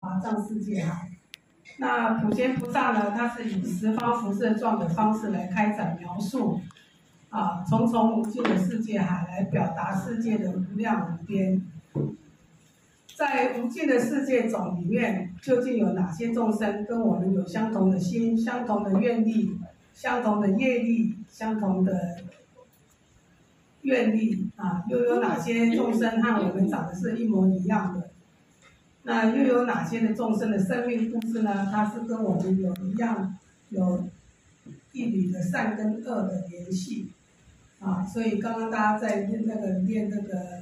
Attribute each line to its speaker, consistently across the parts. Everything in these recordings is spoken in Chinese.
Speaker 1: 华藏世界海。那普贤菩萨呢，他是以十方辐射状的方式来开展描述，重重无尽的世界海来表达世界的无量无边。在无尽的世界种里面，究竟有哪些众生跟我们有相同的心、相同的愿力、相同的业力、相同的愿力又有哪些众生和我们长得是一模一样的？那又有哪些的众生的生命故事呢？它是跟我们有一样，有一缕的善跟恶的联系所以刚刚大家在念那个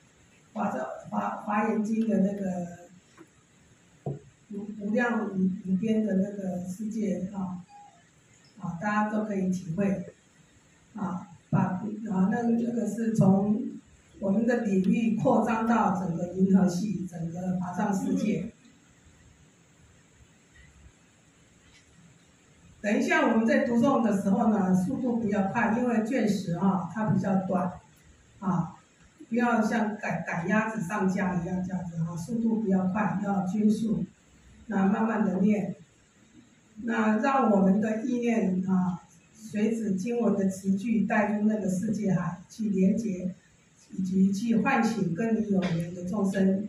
Speaker 1: 华严经的那个无量无边的那个世界大家都可以体会那个是从我们的领域扩张到整个银河系、整个华藏世界。等一下我们在读诵的时候呢，速度比较快，因为卷时它比较短不要像赶鸭子上架一样这样子速度比较快，要均速，那慢慢的念，那让我们的意念随着经文的词句带入那个世界海去连结，以及去唤醒跟你有缘的众生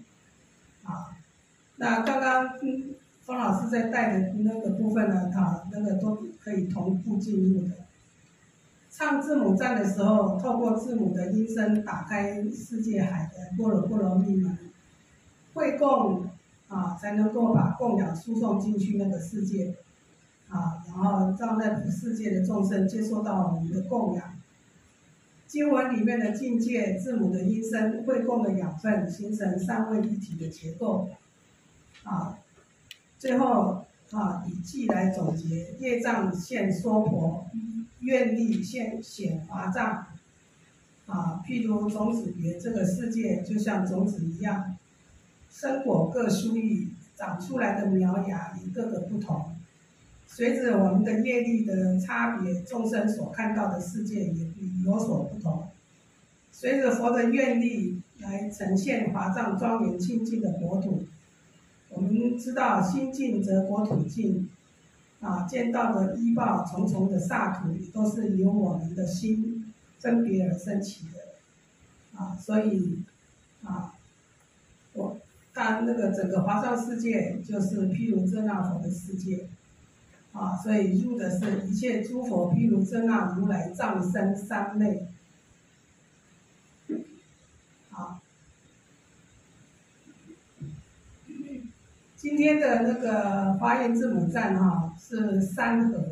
Speaker 1: 那刚刚方老师在带的那个部分呢，那个都可以同步进入的。唱字母赞的时候，透过字母的音声打开世界海的般若波罗蜜门，会供才能够把供养输送进去那个世界然后让那个世界的众生接受到我们的供养。经文里面的境界、字母的音声、会供的养分，形成三位一体的结构最后以记来总结：业障现娑婆，愿力现显华藏譬如种子别，这个世界就像种子一样，生果各殊异，长出来的苗芽也各个不同。随着我们的业力的差别，众生所看到的世界也有所不同。随着佛的愿力来呈现华藏庄严清净的国土。我们知道心净则国土净见到的依报重重的刹土，也都是由我们的心分别而生起的所以那个整个华藏世界就是譬如遮那佛的世界所以入的是一切诸佛譬如遮那如来藏身三昧今天的那个华严字母赞是三合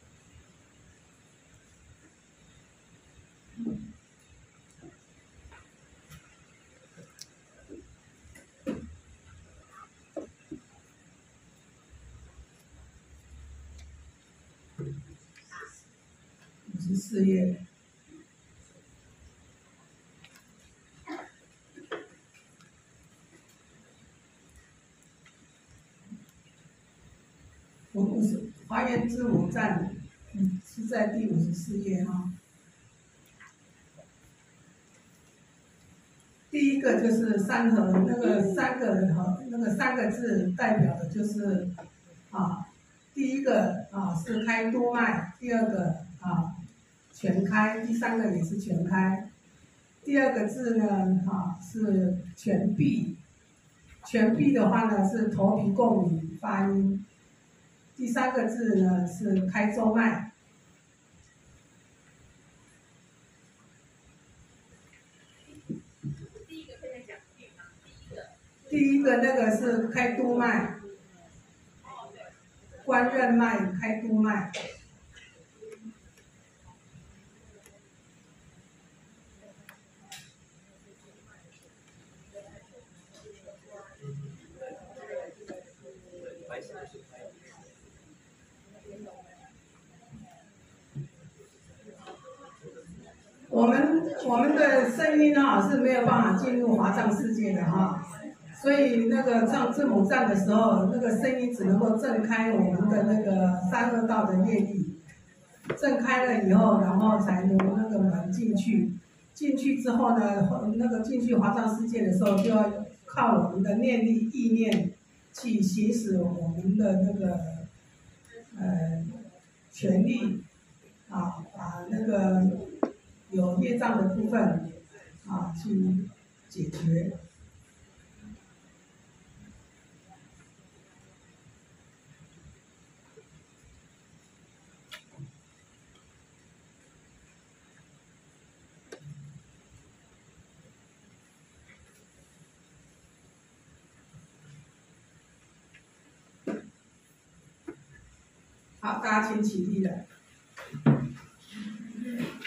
Speaker 1: 54页。华严字母赞是在第54页第一个就是三合，那个三个字代表的就是第一个是开督脉，第二个全开，第三个也是全开。第二个字呢是全闭，全闭的话呢是头皮共鸣发音。第三个字呢是开中脉。第一个那个是开督脉，关任脉、开督脉。我们的声音是没有办法进入华藏世界的所以那个唱字母赞的时候，那个声音只能够震开我们的那个三恶道的业力，震开了以后，然后才能那个门进去。进去之后呢，那个进去华藏世界的时候，就要靠我们的念力、意念去行使我们的那个权利啊，把那个有业障的部分啊去解决。好，大家请起立了。